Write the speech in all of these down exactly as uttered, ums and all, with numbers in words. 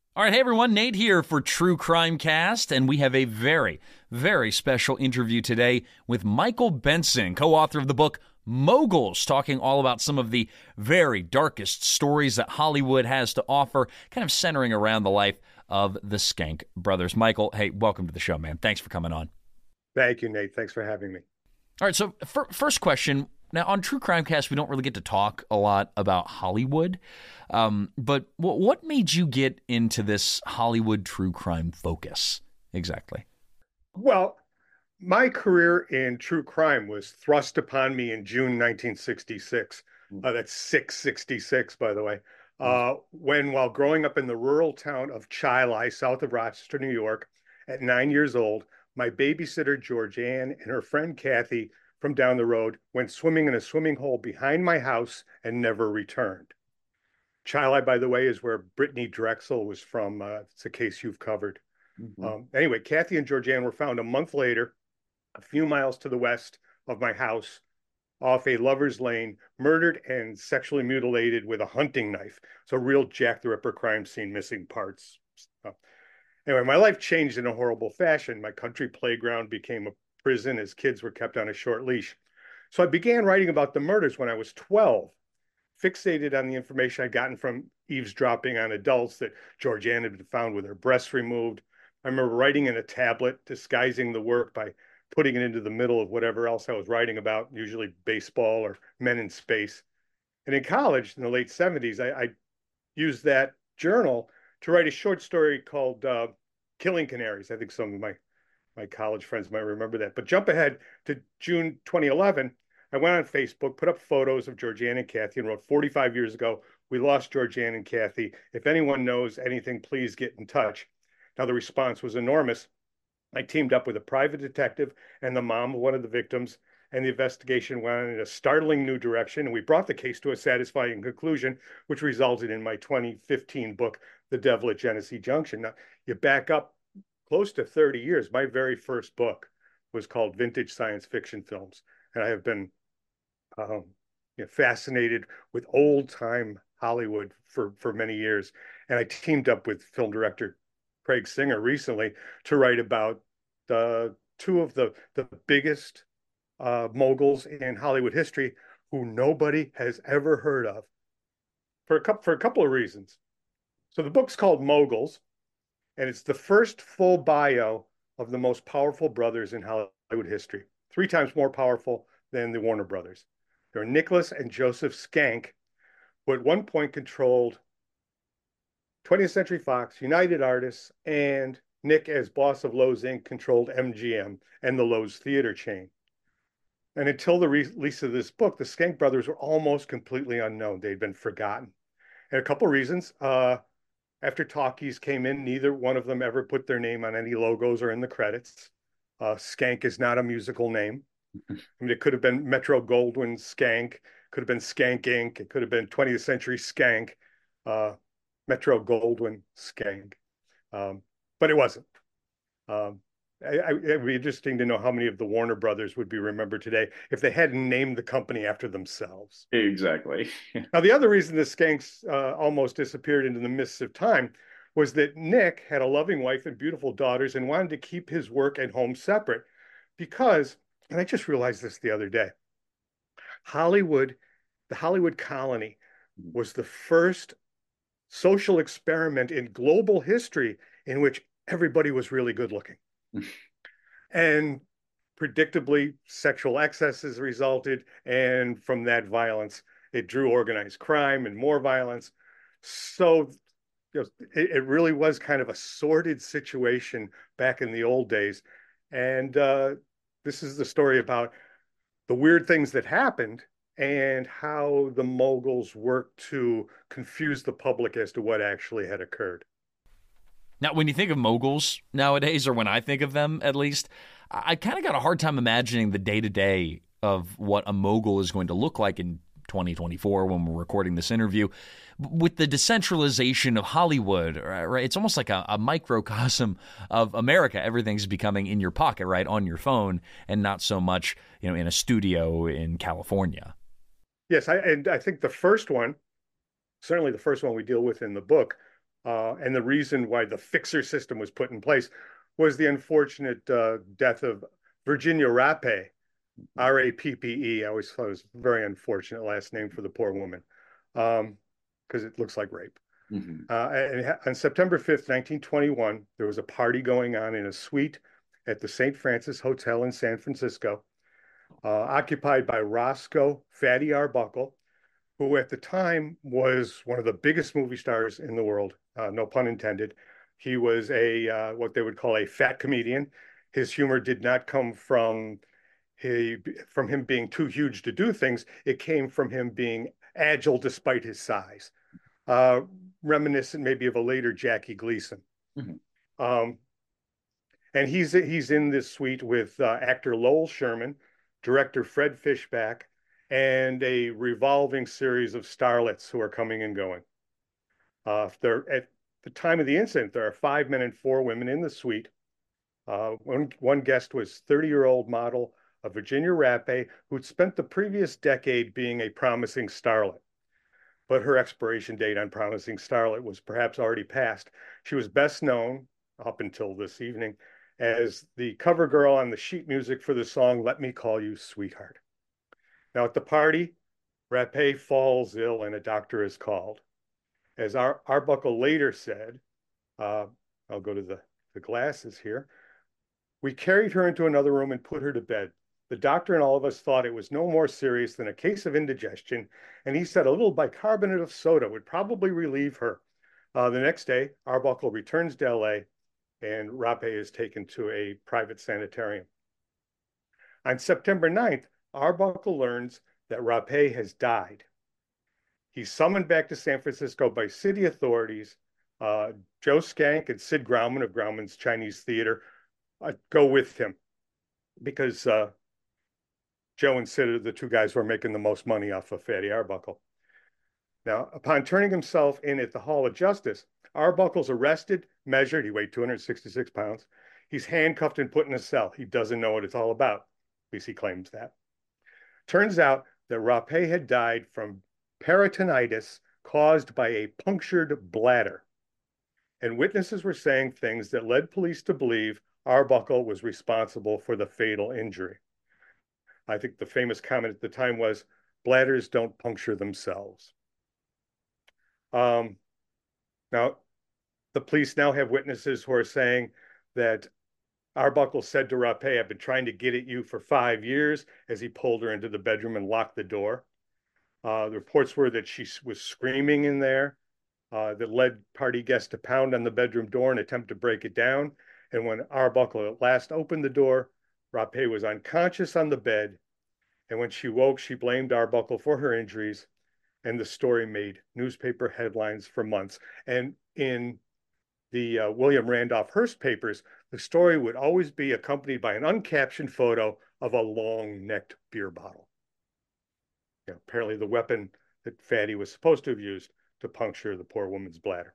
All right, hey everyone, Nate here for True Crime Cast, and we have a very, very special interview today with Michael Benson, co-author of the book Moguls, talking all about some of the very darkest stories that Hollywood has to offer, kind of centering around the life of the Skank brothers. Michael, hey, welcome to the show, man. Thanks for coming on. Thank you, Nate. Thanks for having me. All right, so f- first question. Now, on True Crime Cast, we don't really get to talk a lot about Hollywood, um, but w- what made you get into this Hollywood true crime focus exactly? Well, my career in true crime was thrust upon me in June nineteen sixty-six. Uh, that's six sixty-six, by the way. Uh, when, while growing up in the rural town of Chili, south of Rochester, New York, at nine years old, my babysitter, Georgianne, and her friend Kathy from down the road went swimming in a swimming hole behind my house and never returned. Chili, by the way, is where Brittany Drexel was from. Uh, it's a case you've covered. Mm-hmm. Um, anyway, Kathy and Georgianne were found a month later, a few miles to the west of my house, off a lover's lane, murdered and sexually mutilated with a hunting knife. So, real Jack the Ripper crime scene, missing parts. Uh, anyway, my life changed in a horrible fashion. My country playground became a prison as kids were kept on a short leash. So, I began writing about the murders when I was twelve, fixated on the information I'd gotten from eavesdropping on adults that Georgianne had been found with her breasts removed. I remember writing in a tablet, disguising the work by putting it into the middle of whatever else I was writing about, usually baseball or men in space. And in college, in the late seventies, I, I used that journal to write a short story called uh, Killing Canaries. I think some of my, my college friends might remember that. But jump ahead to June twenty eleven. I went on Facebook, put up photos of Georgianne and Kathy, and wrote forty-five years ago, we lost Georgianne and Kathy. If anyone knows anything, please get in touch. Now, the response was enormous. I teamed up with a private detective and the mom of one of the victims, and the investigation went in a startling new direction. And we brought the case to a satisfying conclusion, which resulted in my twenty fifteen book, The Devil at Genesee Junction. Now, you back up close to thirty years. My very first book was called Vintage Science Fiction Films. And I have been um, you know, fascinated with old time Hollywood for, for many years. And I teamed up with film director Craig Singer recently to write about the two of the, the biggest uh, moguls in Hollywood history who nobody has ever heard of for a, couple, for a couple of reasons. So the book's called Moguls, and it's the first full bio of the most powerful brothers in Hollywood history, three times more powerful than the Warner Brothers. They're Nicholas and Joseph Skank, who at one point controlled twentieth Century Fox, United Artists, and Nick, as boss of Loews Incorporated, controlled M G M and the Loews Theater chain. And until the release of this book, the Skank brothers were almost completely unknown. They'd been forgotten. And a couple of reasons. Uh, after talkies came in, neither one of them ever put their name on any logos or in the credits. Uh, Skank is not a musical name. I mean, it could have been Metro Goldwyn Skank, could have been Skank Incorporated, it could have been twentieth Century Skank, uh, Metro Goldwyn Skank, um, but it wasn't. Um, I, I, it'd be interesting to know how many of the Warner brothers would be remembered today if they hadn't named the company after themselves. Exactly. Now, the other reason the Skanks uh, almost disappeared into the mists of time was that Nick had a loving wife and beautiful daughters and wanted to keep his work and home separate because, and I just realized this the other day, Hollywood, the Hollywood colony was the first social experiment in global history in which everybody was really good looking. And predictably, sexual excesses resulted, and from that violence, it drew organized crime and more violence. So you know, it, it really was kind of a sordid situation back in the old days. And uh, this is the story about the weird things that happened and how the moguls worked to confuse the public as to what actually had occurred. Now, when you think of moguls nowadays, or when I think of them at least, I kind of got a hard time imagining the day-to-day of what a mogul is going to look like in twenty twenty-four when we're recording this interview. With the decentralization of Hollywood, right? It's almost like a, a microcosm of America. Everything's becoming in your pocket, right, on your phone, and not so much, you know, in a studio in California. Yes, I, and I think the first one, certainly the first one we deal with in the book, Uh, and the reason why the fixer system was put in place was the unfortunate uh, death of Virginia Rappe, R A P P E. I always thought it was a very unfortunate last name for the poor woman, um, because it looks like rape. Mm-hmm. Uh, and on September fifth, nineteen twenty-one, there was a party going on in a suite at the Saint Francis Hotel in San Francisco, uh, occupied by Roscoe Fatty Arbuckle, who at the time was one of the biggest movie stars in the world, uh, no pun intended. He was a uh, what they would call a fat comedian. His humor did not come from he from him being too huge to do things. It came from him being agile despite his size, uh, reminiscent maybe of a later Jackie Gleason. Mm-hmm. Um, and he's he's in this suite with uh, actor Lowell Sherman, director Fred Fishback, and a revolving series of starlets who are coming and going. Uh, there, at the time of the incident, there are five men and four women in the suite. Uh, one, one guest was thirty-year-old model of Virginia Rappe, who'd spent the previous decade being a promising starlet. But her expiration date on promising starlet was perhaps already past. She was best known, up until this evening, as the cover girl on the sheet music for the song Let Me Call You Sweetheart. Now at the party, Rappe falls ill and a doctor is called. As Ar Arbuckle later said, uh, I'll go to the, the glasses here, we carried her into another room and put her to bed. The doctor and all of us thought it was no more serious than a case of indigestion, and he said a little bicarbonate of soda would probably relieve her. Uh, the next day, Arbuckle returns to L A, and Rappe is taken to a private sanitarium. On September ninth, Arbuckle learns that Rappe has died. He's summoned back to San Francisco by city authorities. Uh, Joe Skank and Sid Grauman of Grauman's Chinese Theater uh, go with him because uh, Joe and Sid are the two guys who are making the most money off of Fatty Arbuckle. Now, upon turning himself in at the Hall of Justice, Arbuckle's arrested, measured, he weighed two hundred sixty-six pounds. He's handcuffed and put in a cell. He doesn't know what it's all about. At least he claims that. Turns out that Rappe had died from peritonitis caused by a punctured bladder. And witnesses were saying things that led police to believe Arbuckle was responsible for the fatal injury. I think the famous comment at the time was, bladders don't puncture themselves. Um, now, the police now have witnesses who are saying that Arbuckle said to Rappe, I've been trying to get at you for five years, as he pulled her into the bedroom and locked the door. Uh, the reports were that she was screaming in there, uh, that led party guests to pound on the bedroom door and attempt to break it down. And when Arbuckle at last opened the door, Rappe was unconscious on the bed. And when she woke, she blamed Arbuckle for her injuries. And the story made newspaper headlines for months. And in the uh, William Randolph Hearst papers, the story would always be accompanied by an uncaptioned photo of a long-necked beer bottle. You know, apparently the weapon that Fatty was supposed to have used to puncture the poor woman's bladder.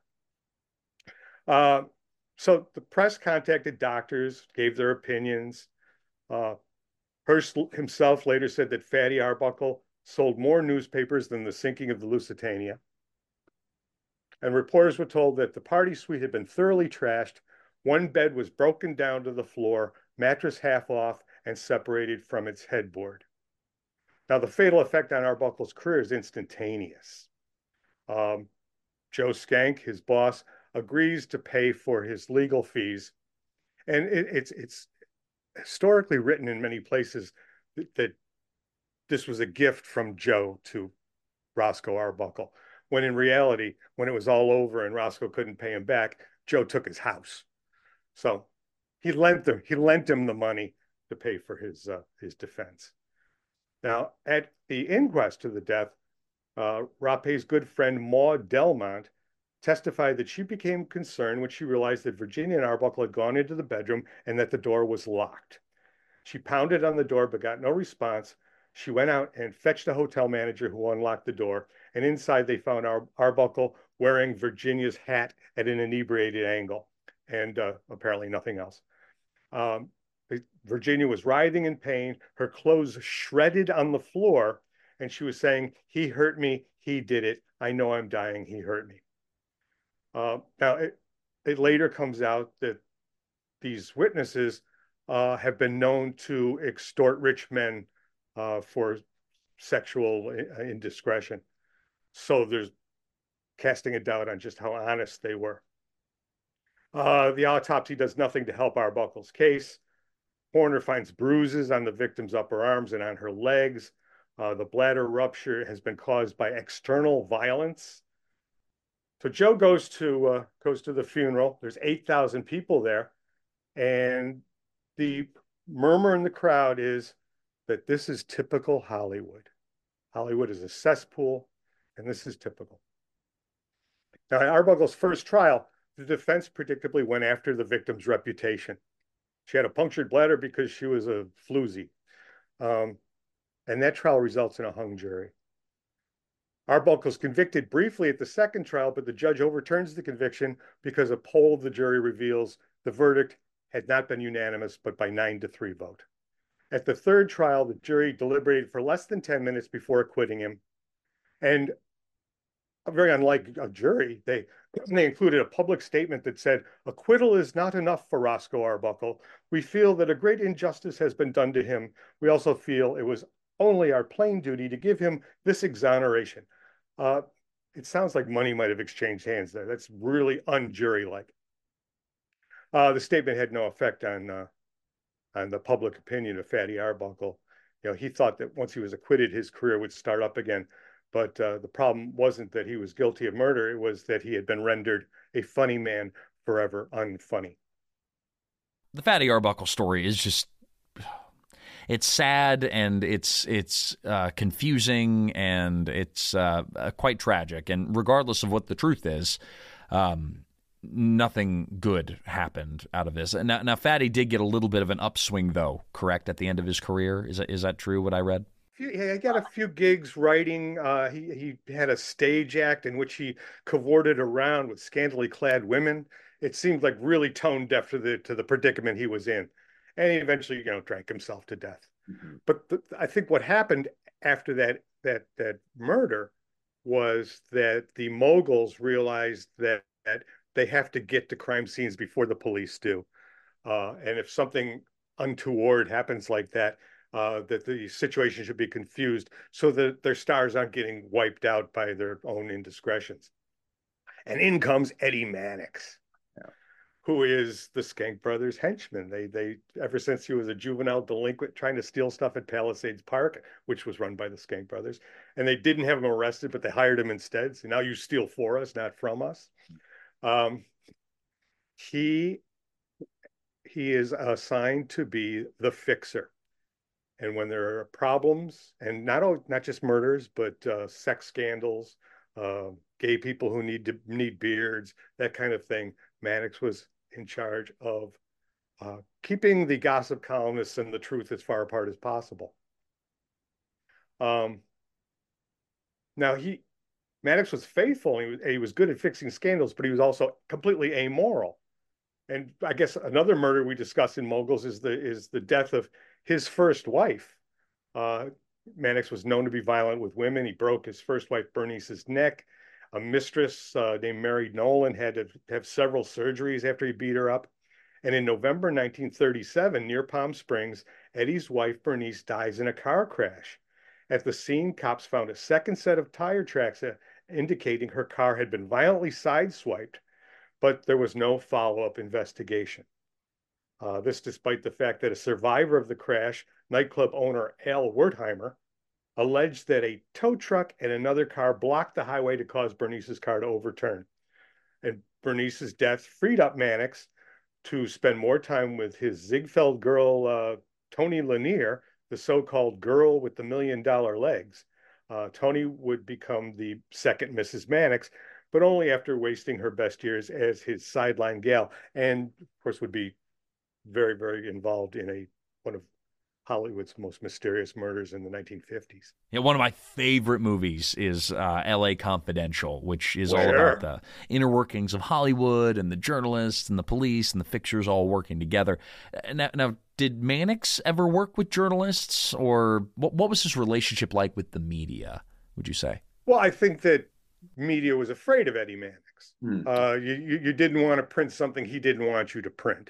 Uh, so the press contacted doctors, gave their opinions. Uh, Hearst himself later said that Fatty Arbuckle sold more newspapers than the sinking of the Lusitania. And reporters were told that the party suite had been thoroughly trashed. One bed was broken down to the floor, mattress half off, and separated from its headboard. Now, the fatal effect on Arbuckle's career is instantaneous. Um, Joe Skank, his boss, agrees to pay for his legal fees. And it, it's, it's historically written in many places that, that this was a gift from Joe to Roscoe Arbuckle, when in reality, when it was all over and Roscoe couldn't pay him back, Joe took his house. So he lent him, he lent him the money to pay for his, uh, his defense. Now, at the inquest to the death, uh, Rappe's good friend Maud Delmont testified that she became concerned when she realized that Virginia and Arbuckle had gone into the bedroom and that the door was locked. She pounded on the door but got no response. She went out and fetched a hotel manager who unlocked the door, and inside they found Ar Arbuckle wearing Virginia's hat at an inebriated angle, and uh, apparently nothing else. Um, Virginia was writhing in pain, her clothes shredded on the floor, and she was saying, he hurt me, he did it, I know I'm dying, he hurt me. Uh, now, it, it later comes out that these witnesses uh, have been known to extort rich men uh, for sexual indiscretion. So there's casting a doubt on just how honest they were. Uh, the autopsy does nothing to help Arbuckle's case. Horner finds bruises on the victim's upper arms and on her legs. Uh, the bladder rupture has been caused by external violence. So Joe goes to uh, goes to the funeral. There's eight thousand people there, and the murmur in the crowd is that this is typical Hollywood. Hollywood is a cesspool, and this is typical. Now, in Arbuckle's first trial, the defense predictably went after the victim's reputation. She had a punctured bladder because she was a floozy. Um, and that trial results in a hung jury. Arbuckle's convicted briefly at the second trial, but the judge overturns the conviction because a poll of the jury reveals the verdict had not been unanimous, but by nine to three vote. At the third trial, the jury deliberated for less than ten minutes before acquitting him. And very unlike a jury, they, they included a public statement that said, acquittal is not enough for Roscoe Arbuckle. We feel that a great injustice has been done to him. We also feel it was only our plain duty to give him this exoneration. Uh, it sounds like money might have exchanged hands there. That's really un-jury-like. Uh, the statement had no effect on, uh, on the public opinion of Fatty Arbuckle. You know, he thought that once he was acquitted, his career would start up again. But uh, the problem wasn't that he was guilty of murder. It was that he had been rendered a funny man, forever unfunny. The Fatty Arbuckle story is just, it's sad and it's it's uh, confusing and it's uh, uh, quite tragic. And regardless of what the truth is, um, nothing good happened out of this. Now, now, Fatty did get a little bit of an upswing, though, correct, at the end of his career? Is that, is that true, what I read? He got a few gigs writing. Uh, he he had a stage act in which he cavorted around with scantily clad women. It seemed like really tone deaf to the to the predicament he was in, and he eventually, you know, drank himself to death. Mm-hmm. But the, I think what happened after that that that murder was that the moguls realized that, that they have to get to crime scenes before the police do, uh, and if something untoward happens like that. Uh, that the situation should be confused so that their stars aren't getting wiped out by their own indiscretions. And in comes Eddie Mannix, yeah, who is the Skank Brothers henchman. They, they, ever since he was a juvenile delinquent trying to steal stuff at Palisades Park, which was run by the Skank Brothers, and they didn't have him arrested, but they hired him instead. So now you steal for us, not from us. Um, he, he is assigned to be the fixer. And when there are problems, and not not just murders, but uh, sex scandals, uh, gay people who need to need beards, that kind of thing, Mannix was in charge of uh, keeping the gossip columnists and the truth as far apart as possible. Um, now he Mannix was faithful. He was, he was good at fixing scandals, but he was also completely amoral. And I guess another murder we discussed in Moguls is the is the death of his first wife. Uh, Mannix was known to be violent with women. He broke his first wife Bernice's neck. A mistress uh, named Mary Nolan had to have several surgeries after he beat her up. And in November nineteen thirty-seven, near Palm Springs, Eddie's wife Bernice dies in a car crash. At the scene, cops found a second set of tire tracks uh, indicating her car had been violently sideswiped, but there was no follow-up investigation. Uh, this despite the fact that a survivor of the crash, nightclub owner Al Wertheimer, alleged that a tow truck and another car blocked the highway to cause Bernice's car to overturn. And Bernice's death freed up Mannix to spend more time with his Ziegfeld girl, uh, Toni Lanier, the so-called girl with the million-dollar legs. Uh, Toni would become the second Missus Mannix, but only after wasting her best years as his sideline gal, and of course would be very, very involved in a one of Hollywood's most mysterious murders in the nineteen fifties. Yeah, one of my favorite movies is uh, L A Confidential, which is Where? all about the inner workings of Hollywood and the journalists and the police and the fixers all working together. Now, now did Mannix ever work with journalists, or what, what was his relationship like with the media, would you say? Well, I think that media was afraid of Eddie Mannix. Mannix. Hmm. Uh, you, you you didn't want to print something he didn't want you to print.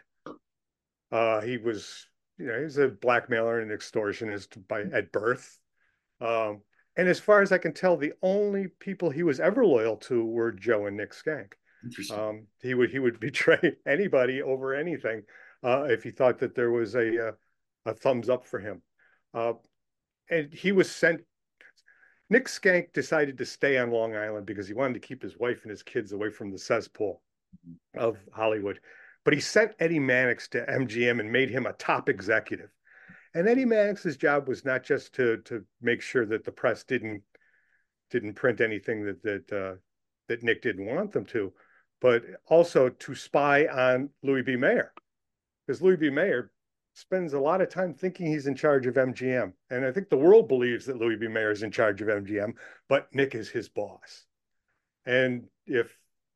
Uh, he was, you know, he was a blackmailer and extortionist by at birth. Um, and as far as I can tell, the only people he was ever loyal to were Joe and Nick Skank. Interesting. Um, he would he would betray anybody over anything uh, if he thought that there was a uh, a thumbs up for him. Uh, and he was sent. Nick Skank decided to stay on Long Island because he wanted to keep his wife and his kids away from the cesspool of Hollywood. But he sent Eddie Mannix to M G M and made him a top executive. And Eddie Mannix's job was not just to to make sure that the press didn't didn't print anything that that uh, that Nick didn't want them to, but also to spy on Louis B. Mayer, because Louis B. Mayer spends a lot of time thinking he's in charge of M G M, and I think the world believes that Louis B. Mayer is in charge of M G M, but Nick is his boss. And if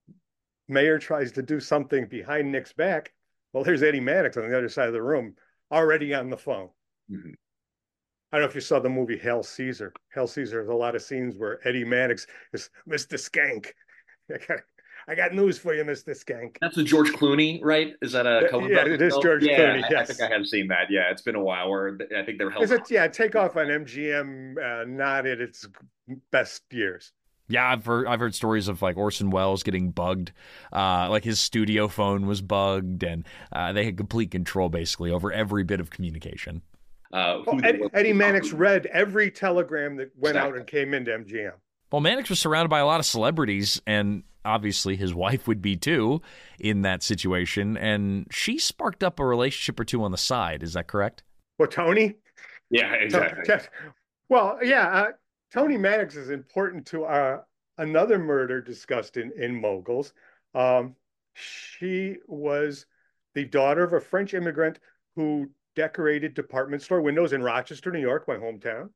Mayer tries to do something behind Nick's back, well, there's Eddie Mannix on the other side of the room, already on the phone. Mm-hmm. I don't know if you saw the movie Hail Caesar. Hail Caesar has a lot of scenes where Eddie Mannix is Mister Skank. I got, I got news for you, Mister Skank. That's with George Clooney, right? Is that a Coen Yeah, it is film? George yeah, Clooney. I, Yes, I think I have seen that. Yeah, it's been a while. Where I think they're held. Is it? Yeah, take off on M G M, uh, not at its best years. Yeah, I've heard I've heard stories of like Orson Welles getting bugged, uh, like his studio phone was bugged, and uh, they had complete control basically over every bit of communication. Uh, well, Eddie, Eddie Mannix read every telegram that went exactly. out and came into M G M. Well, Mannix was surrounded by a lot of celebrities, and obviously his wife would be too in that situation, and she sparked up a relationship or two on the side. Is that correct? Well, Tony? Yeah, exactly. Well, yeah, uh, Tony Mannix is important to uh, another murder discussed in, in Moguls. Um, she was the daughter of a French immigrant who decorated department store windows in Rochester, New York, my hometown.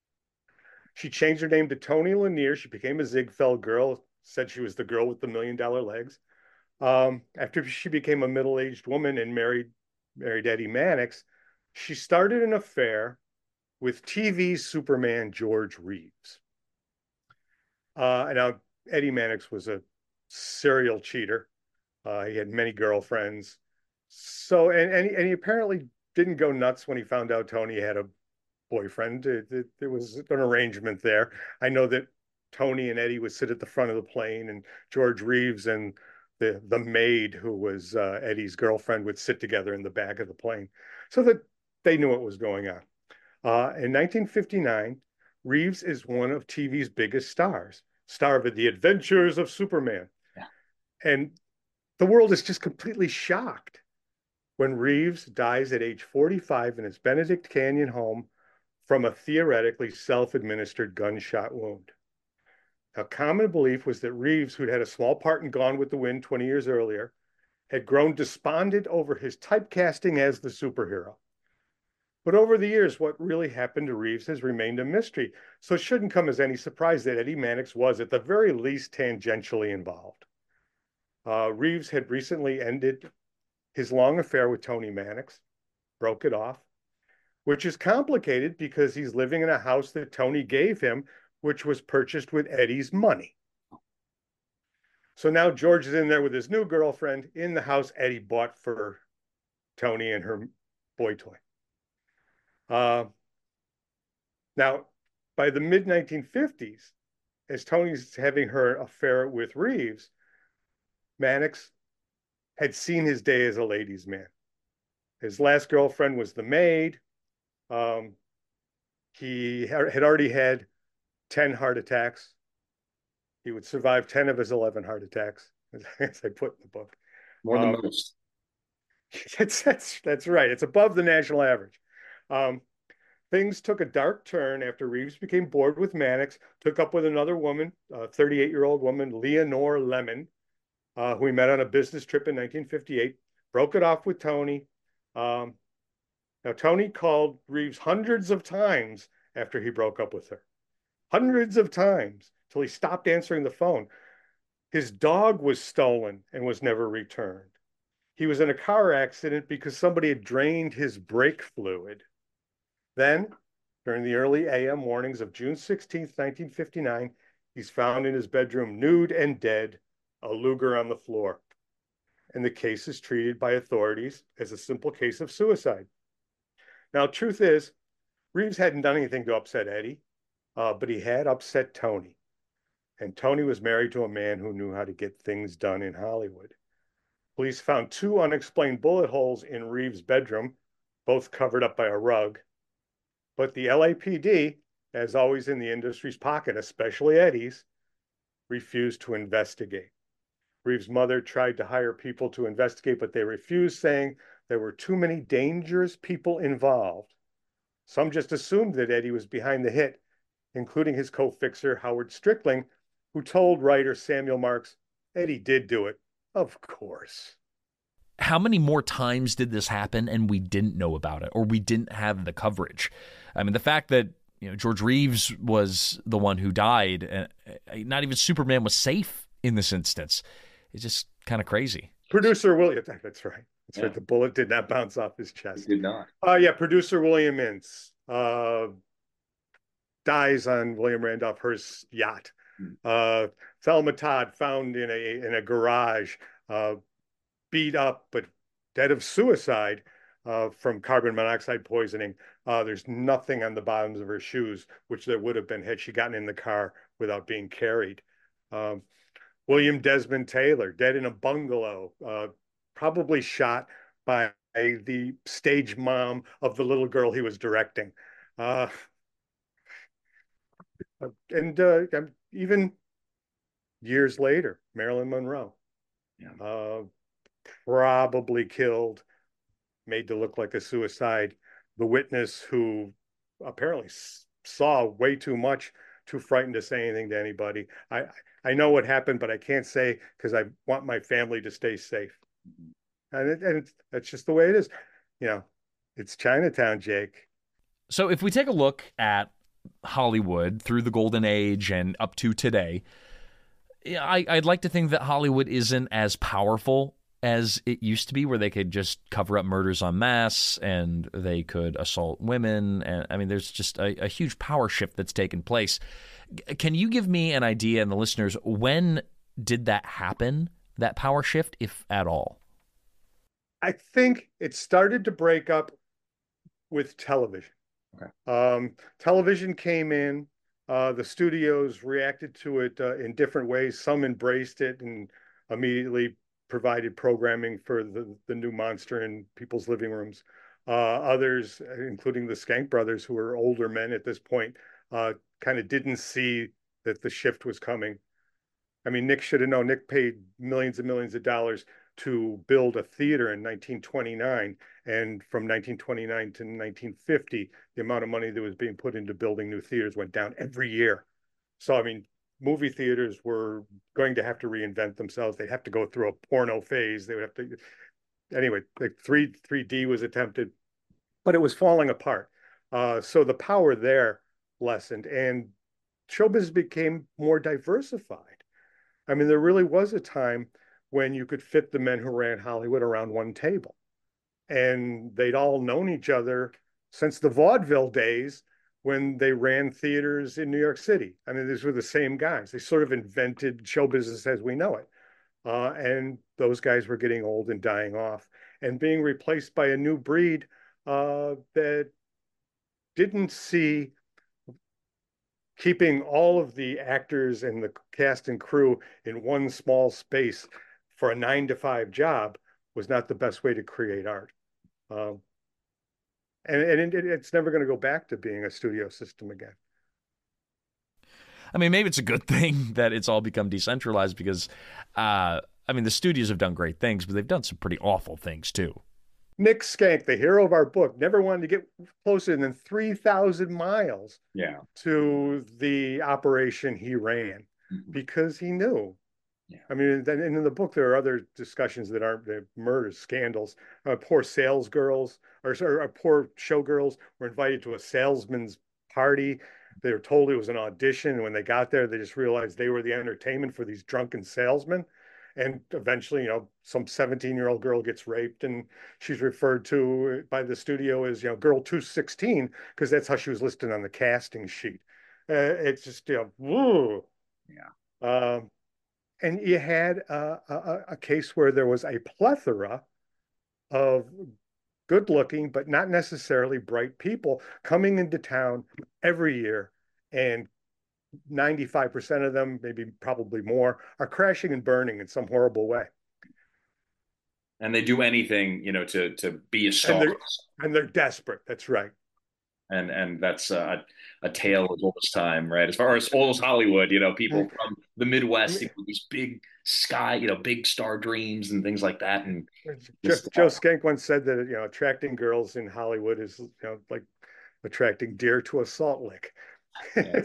She changed her name to Tony Lanier. She became a Ziegfeld girl, said she was the girl with the million dollar legs. Um, after she became a middle-aged woman and married, married Eddie Mannix, she started an affair with T V Superman George Reeves. Uh, and now Eddie Mannix was a serial cheater. Uh, he had many girlfriends. So, and, and, he, and he apparently didn't go nuts when he found out Tony had a boyfriend. It, it, there was an arrangement there. I know that Tony and Eddie would sit at the front of the plane, and George Reeves and the the maid, who was uh, Eddie's girlfriend, would sit together in the back of the plane, so that they knew what was going on. Uh, in nineteen fifty-nine, Reeves is one of T V's biggest stars, star of The Adventures of Superman. Yeah. And the world is just completely shocked when Reeves dies at age forty-five in his Benedict Canyon home from a theoretically self-administered gunshot wound. A common belief was that Reeves, who'd had a small part in Gone with the Wind twenty years earlier, had grown despondent over his typecasting as the superhero. But over the years, what really happened to Reeves has remained a mystery, so it shouldn't come as any surprise that Eddie Mannix was, at the very least, tangentially involved. Uh, Reeves had recently ended his long affair with Tony Mannix, broke it off, which is complicated because he's living in a house that Tony gave him, which was purchased with Eddie's money. So now George is in there with his new girlfriend in the house Eddie bought for Tony and her boy toy. Uh, now, by the mid nineteen fifties, as Tony's having her affair with Reeves, Mannix had seen his day as a ladies' man. His last girlfriend was the maid. Um, he had already had ten heart attacks. He would survive ten of his eleven heart attacks, as I put in the book. More than um, most. That's, that's, that's right. It's above the national average. Um, things took a dark turn after Reeves became bored with Mannix, took up with another woman, a thirty-eight-year-old woman, Leonore Lemon, uh, who he met on a business trip in nineteen fifty-eight, broke it off with Tony. Um, now, Tony called Reeves hundreds of times after he broke up with her. Hundreds of times, till he stopped answering the phone. His dog was stolen and was never returned. He was in a car accident because somebody had drained his brake fluid. Then, during the early A M mornings of June sixteenth, nineteen fifty-nine, he's found in his bedroom nude and dead, a Luger on the floor. And the case is treated by authorities as a simple case of suicide. Now, truth is, Reeves hadn't done anything to upset Eddie, uh, but he had upset Tony. And Tony was married to a man who knew how to get things done in Hollywood. Police found two unexplained bullet holes in Reeves' bedroom, both covered up by a rug. But the L A P D, as always in the industry's pocket, especially Eddie's, refused to investigate. Reeves' mother tried to hire people to investigate, but they refused, saying there were too many dangerous people involved. Some just assumed that Eddie was behind the hit, including his co-fixer, Howard Strickling, who told writer Samuel Marks, Eddie did do it, of course. How many more times did this happen and we didn't know about it, or we didn't have the coverage? I mean, the fact that, you know, George Reeves was the one who died, and not even Superman was safe in this instance, is just kind of crazy. Producer William, that's right. That's yeah. right. The bullet did not bounce off his chest. It did not. Uh, yeah, producer William Ince uh, dies on William Randolph Hearst's yacht. Hmm. Uh, Thelma Todd found in a in a garage, uh, beat up but dead of suicide uh, from carbon monoxide poisoning. Uh, there's nothing on the bottoms of her shoes, which there would have been had she gotten in the car without being carried. Um, William Desmond Taylor, dead in a bungalow, uh, probably shot by the stage mom of the little girl he was directing. Uh, and uh, even years later, Marilyn Monroe, yeah. uh, probably killed, made to look like a suicide. The witness who apparently saw way too much, too frightened to say anything to anybody. I, I know what happened, but I can't say because I want my family to stay safe. And, it, and it's, that's just the way it is. You know, it's Chinatown, Jake. So if we take a look at Hollywood through the golden age and up to today, I, I'd like to think that Hollywood isn't as powerful as it used to be, where they could just cover up murders en masse and they could assault women. And I mean, there's just a, a huge power shift that's taken place. Can you give me an idea, and the listeners, when did that happen, that power shift, if at all? I think it started to break up with television. Okay. Um, television came in. Uh, the studios reacted to it uh, in different ways. Some embraced it and immediately provided programming for the, the new monster in people's living rooms. Uh, others, including the Skank brothers, who were older men at this point, uh, kind of didn't see that the shift was coming. I mean, Nick should have known. Nick paid millions and millions of dollars to build a theater in nineteen twenty-nine. And from nineteen twenty-nine to nineteen fifty, the amount of money that was being put into building new theaters went down every year. So, I mean, movie theaters were going to have to reinvent themselves. They'd have to go through a porno phase. They would have to, anyway, like three, 3D was attempted, but it was falling apart. Uh, so the power there lessened and showbiz became more diversified. I mean, there really was a time when you could fit the men who ran Hollywood around one table. And they'd all known each other since the vaudeville days when they ran theaters in New York City. I mean, these were the same guys. They sort of invented show business as we know it. Uh, and those guys were getting old and dying off and being replaced by a new breed uh, that didn't see keeping all of the actors and the cast and crew in one small space for a nine to five job was not the best way to create art. Um, and and it, it's never going to go back to being a studio system again. I mean, maybe it's a good thing that it's all become decentralized because, uh, I mean, the studios have done great things, but they've done some pretty awful things too. Nick Skank, the hero of our book, never wanted to get closer than three thousand miles yeah. to the operation he ran mm-hmm. because he knew. Yeah. I mean, and in the book, there are other discussions that aren't the murders, scandals. Uh, poor sales girls or, or poor showgirls were invited to a salesman's party. They were told it was an audition. And when they got there, they just realized they were the entertainment for these drunken salesmen. And eventually, you know, some seventeen-year-old girl gets raped and she's referred to by the studio as, you know, girl two sixteen, because that's how she was listed on the casting sheet. Uh, it's just, you know, woo. Yeah. Um, and you had a, a, a case where there was a plethora of good-looking, but not necessarily bright people coming into town every year, and ninety-five percent of them, maybe probably more, are crashing and burning in some horrible way. And they do anything, you know, to to be a star. And they're, and they're desperate. That's right. And and that's a, a tale as old as time, right? As far as old as Hollywood, you know, people from the Midwest, you know, these big sky, you know, big star dreams and things like that. And Joe, Joe Skank once said that, you know, attracting girls in Hollywood is, you know, like attracting deer to a salt lick. Yeah,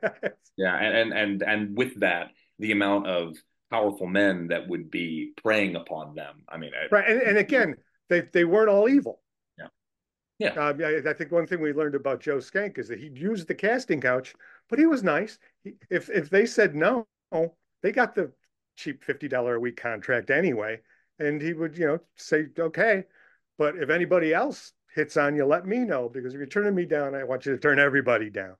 yeah. And, and and and with that, the amount of powerful men that would be preying upon them. I mean, I, right. And, and again, they they weren't all evil. Yeah. Yeah. Um, I, I think one thing we learned about Joe Skank is that he used the casting couch, but he was nice. He, if if they said no, they got the cheap fifty dollars a week contract anyway, and he would, you know, say okay, but if anybody else hits on you, let me know, because if you're turning me down, I want you to turn everybody down.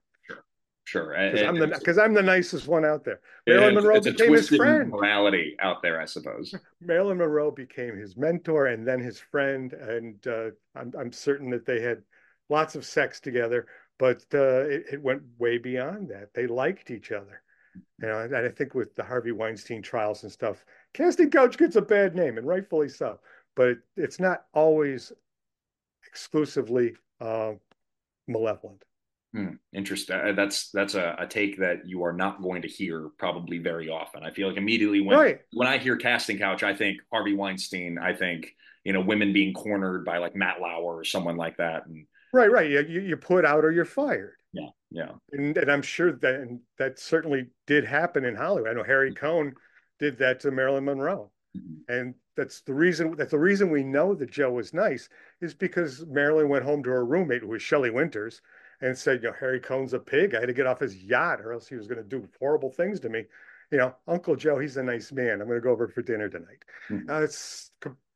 Sure, because I'm the because I'm the nicest one out there. Marilyn Monroe it's became his friend. Morality out there, I suppose. Marilyn Monroe became his mentor and then his friend, and uh, I'm I'm certain that they had lots of sex together, but uh, it, it went way beyond that. They liked each other, you know. And I think with the Harvey Weinstein trials and stuff, casting couch gets a bad name, and rightfully so. But it, it's not always exclusively uh, malevolent. Hmm, interesting. That's that's a, a take that you are not going to hear probably very often. I feel like immediately when right. when I hear casting couch, I think Harvey Weinstein. I think, you know, women being cornered by like Matt Lauer or someone like that. And right, right. You you put out or you're fired. Yeah, yeah. And, and I'm sure that and that certainly did happen in Hollywood. I know Harry Cohn did that to Marilyn Monroe, mm-hmm. and that's the reason. That's the reason we know that Joe was nice, is because Marilyn went home to her roommate, who was Shelley Winters, and said, you know, Harry Cohn's a pig. I had to get off his yacht or else he was going to do horrible things to me. You know, Uncle Joe, he's a nice man. I'm going to go over for dinner tonight. Mm-hmm. Uh, it's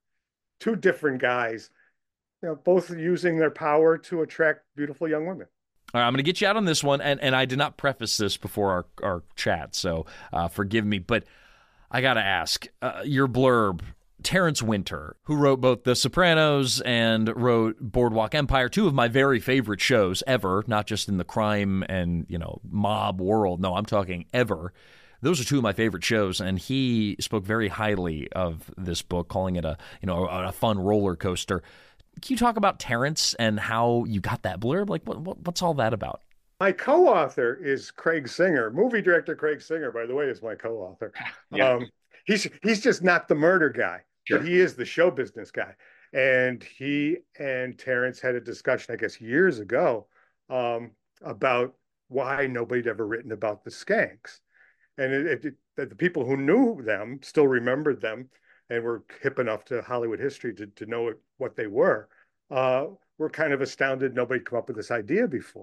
two different guys, you know, both using their power to attract beautiful young women. All right, I'm going to get you out on this one, and, and I did not preface this before our, our chat, so uh, forgive me, but I got to ask, uh, your blurb, Terrence Winter, who wrote both The Sopranos and wrote Boardwalk Empire, two of my very favorite shows ever, not just in the crime and, you know, mob world. No, I'm talking ever. Those are two of my favorite shows, and he spoke very highly of this book, calling it a, you know, a, a fun roller coaster. Can you talk about Terrence and how you got that blurb? Like, what, what what's all that about? My co-author is Craig Singer. Movie director Craig Singer, by the way, is my co-author. Yeah. Um, he's he's just not the murder guy. Sure. But he is the show business guy. And he and Terrence had a discussion, I guess, years ago um, about why nobody'd ever written about the Skanks. And it, it, it, the people who knew them still remembered them and were hip enough to Hollywood history to, to know what they were, uh, were kind of astounded nobody'd come up with this idea before.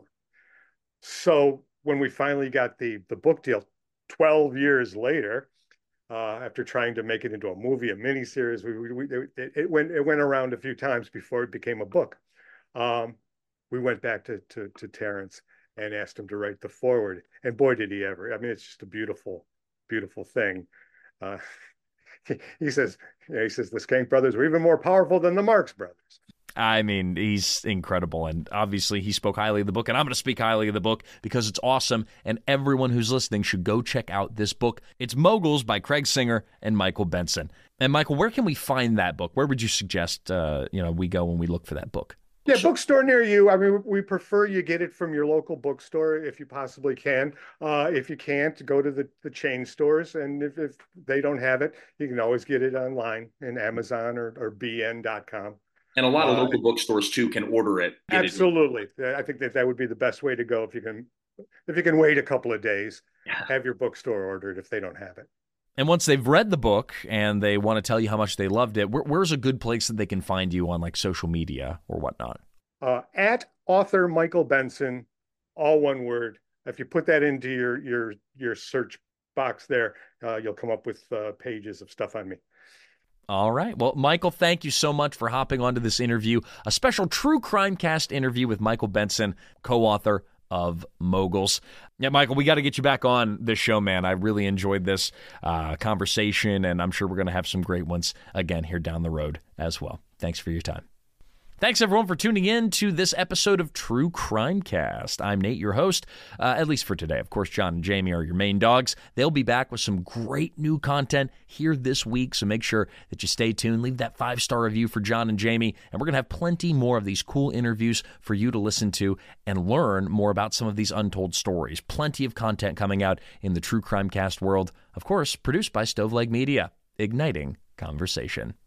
So when we finally got the, the book deal twelve years later, Uh, after trying to make it into a movie, a miniseries, we, we, we, it, it went it went around a few times before it became a book. Um, we went back to, to to Terrence and asked him to write the foreword, and boy, did he ever! I mean, it's just a beautiful, beautiful thing. Uh, he, he says, you know, he says the Skank brothers were even more powerful than the Marx brothers. I mean, he's incredible, and obviously he spoke highly of the book, and I'm going to speak highly of the book because it's awesome, and everyone who's listening should go check out this book. It's Moguls by Craig Singer and Michael Benson. And Michael, where can we find that book? Where would you suggest uh, you know we go when we look for that book? Yeah, bookstore near you. I mean, we prefer you get it from your local bookstore if you possibly can. Uh, if you can't, go to the, the chain stores, and if, if they don't have it, you can always get it online in Amazon or, or B N dot com. And a lot of local uh, bookstores too can order it. Absolutely, it. I think that that would be the best way to go if you can, if you can wait a couple of days, yeah. have your bookstore ordered if they don't have it. And once they've read the book and they want to tell you how much they loved it, where, where's a good place that they can find you on like social media or whatnot? Uh, at author Michael Benson, all one word. If you put that into your your your search box there, uh, you'll come up with uh, pages of stuff on me. All right. Well, Michael, thank you so much for hopping onto this interview, a special True Crime Cast interview with Michael Benson, co-author of moguls. Yeah, Michael, we got to get you back on this show, man. I really enjoyed this uh, conversation, and I'm sure we're going to have some great ones again here down the road as well. Thanks for your time. Thanks, everyone, for tuning in to this episode of True Crime Cast. I'm Nate, your host, uh, at least for today. Of course, John and Jamie are your main dogs. They'll be back with some great new content here this week, so make sure that you stay tuned. Leave that five-star review for John and Jamie, and we're going to have plenty more of these cool interviews for you to listen to and learn more about some of these untold stories. Plenty of content coming out in the True Crime Cast world, of course, produced by Stoveleg Media, igniting conversation.